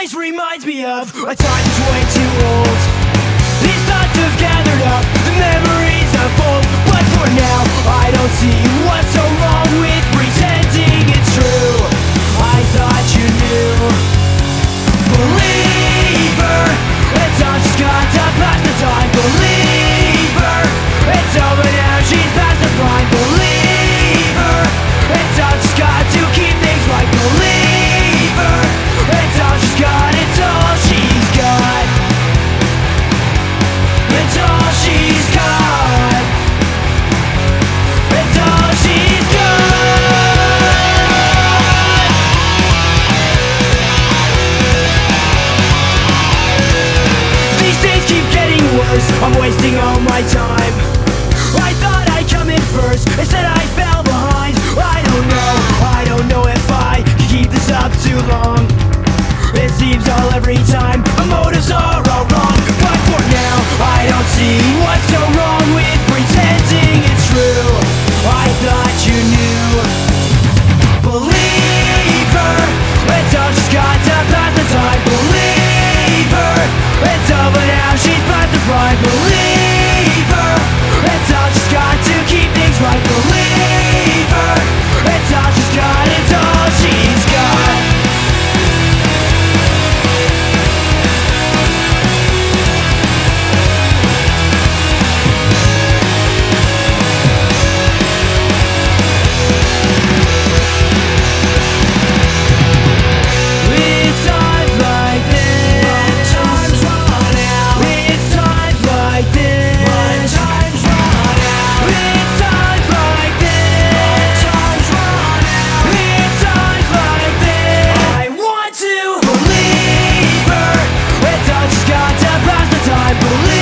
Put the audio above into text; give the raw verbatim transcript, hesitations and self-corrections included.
always reminds me of a time that's way too old. These thoughts have gathered up, the memories of old. But for now, I don't see what's so wrong with pretending it's true. I thought you knew. Believer, it's all she's got to pass the time. Believer, it's over now, she's past the prime. Believer, it's all she's got to keep things right. Believer, it's all she's got, it's all she's got. It's all she's got. It's all she's got. These days keep getting worse, I'm wasting all my time. I thought I'd come in first, instead I fell behind. I don't know, I don't know if I can keep this up too long. It seems all every time my motives are all wrong. But for now, I don't see what's so wrong with pretending it's true. I thought you knew. Believer, it's all she's got to pass the time. Believer, it's over now, she's past the prime. Believer, it's all she's got to keep things right. Believer, it's all she's got, it's all she's got. Believe